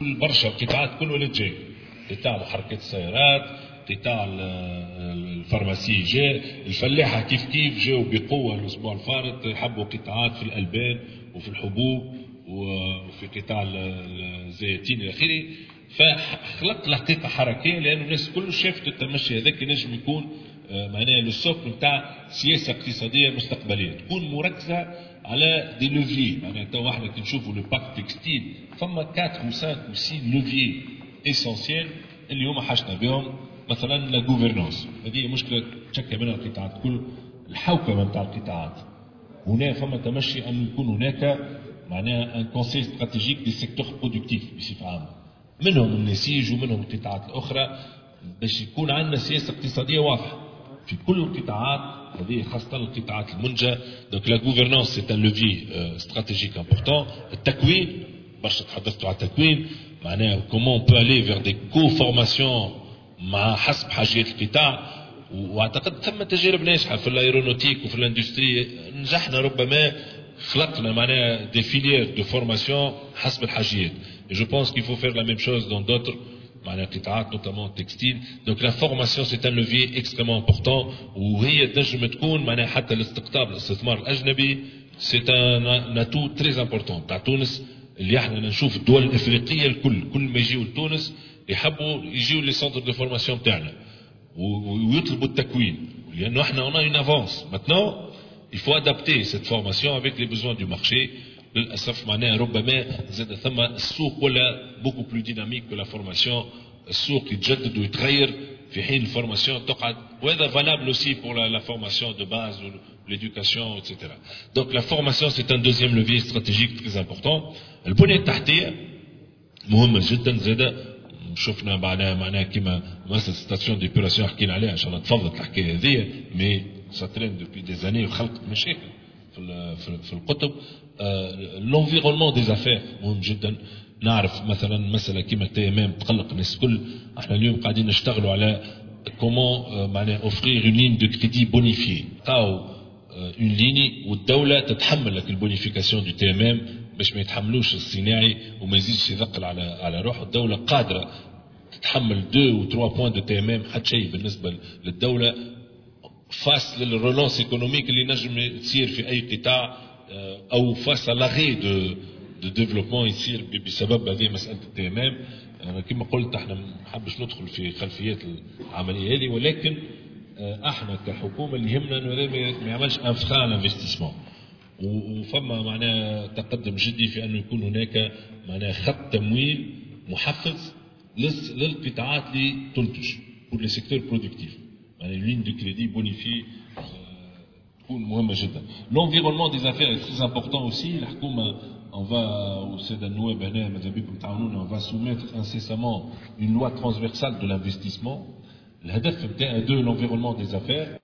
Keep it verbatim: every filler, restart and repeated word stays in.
برشا القطاعات كل ولات جاي، قطاع محركات السيارات، قطاع الفارماسي جاء، الفلاحه كيف كيف جاوا بقوه الاسبوع الفارط، حبوا قطاعات في الالبان وفي الحبوب وفي قطاع الزيتين الى اخره، فخلق حقيقه حركيه لانه الناس كل شافت التمشي هذاك ينجم يكون معناها لو سوق نتاع سياسه اقتصاديه مستقبليه تكون مركزه على دي لوفيي. معناها تو احنا كي نشوفوا لو باك تكستيل فما أربعة و خمسة و ستة لوفيي اسونسيال اللي هما حاجتنا بهم. مثلا لا غوفرنانس هذه مشكله تشكى منها القطاعات الكل، الحوكمه نتاع القطاعات. هنا فما تمشي ان يكون هناك معناها ان كونسيل استراتيجيك دي سيكتور برودكتيف بصفه عامه، منهم النسيج ومنهم القطاعات الاخرى، باش يكون عندنا سياسه اقتصاديه واضحه في كل القطاعات هذه خاصه القطاعات المنتجه. دونك لا غوفرنانس سي ان لوفي استراتيجيك امبورتون. التكوين برشا تحدثتوا على التكوين، معناها كومون بو الي فيغ دي كو فورماسيون مع حسب حاجات القطاع. واعتقد ثم تجارب ناجحه في الايرونوتيك وفي الاندستري، نجحنا ربما خلقنا معناها دي فيليير دو فورماسيون حسب الحاجيات. جو بونس كيل فو فير لا ميم شوز دون دوتر معناها قطاعات نوتامون تكستيل. دونك لا فورماسيون سي ان لوفي اكستريمون امبورتون، وهي تنجم تكون معناها حتى الاستقطاب الاستثمار الاجنبي سي ان اتو تري امبورتون تاع تونس. اللي احنا نشوف الدول الافريقيه الكل كل ما يجيو لتونس يحبوا يجيو لي سونتر دو فورماسيون تاعنا ويطلبوا التكوين، لانه احنا on a une avance. Maintenant il faut adapter cette formation avec les besoins du marché. للاسف معناها ربما زاد ثم السوق ولا beaucoup plus dynamique que la formation. السوق يتجدد ويتغير في حين الفورماسيون تقعد، وهذا valable aussi pour la, la formation de base ou l'éducation et cetera. Donc la formation c'est un deuxième levier stratégique très important. البنية التحتية مهمة جدا زادة. شفنا معناها معناها كيما مثلا ستاسيون ديبيراسيون حكينا عليها ان شاء الله تفضلت الحكايه هذه، مي ساترين دوبي دي زاني وخلقت مشاكل في في القطب. لونفيرونمون دي زافير مهم جدا. نعرف مثلا مساله كيما التي ام ام تقلق الناس الكل. احنا اليوم قاعدين نشتغلوا على كومون معناها اوفرير اون لين دو كريدي بونيفي، تاو اون ليني والدوله تتحمل لك البونيفيكاسيون دو تي ام ام باش ما يتحملوش الصناعي وما يزيدش يثقل على على روحه. الدوله قادره تتحمل اثنين و ثلاثة بوان دو تي ام ام، حتى شيء بالنسبه للدوله فاس للرولونس ايكونوميك اللي نجم تصير في اي قطاع، او فاس لاغي دو دو ديفلوبمون يصير بسبب هذه مساله التي ام ام. انا كما قلت احنا ما نحبش ندخل في خلفيات العمليه هذه، ولكن احنا كحكومه اللي يهمنا انه ما يعملش ان فران لانفستيسمون، وفما معناها تقدم جدي في انه يكون هناك معناها خط تمويل محفز للقطاعات اللي تنتج pour les secteurs productifs. يعني لين دو كريدي بونيفي تكون مهمه جدا. لونفيرونمون دي زافير تري امبورتون اوسي. الحكومه on va والساده النواب هنا ماذا بكم تعاونونا on va soumettre incessamment une loi transversale de l'investissement. الهدف نتاعها دو l'environnement des affaires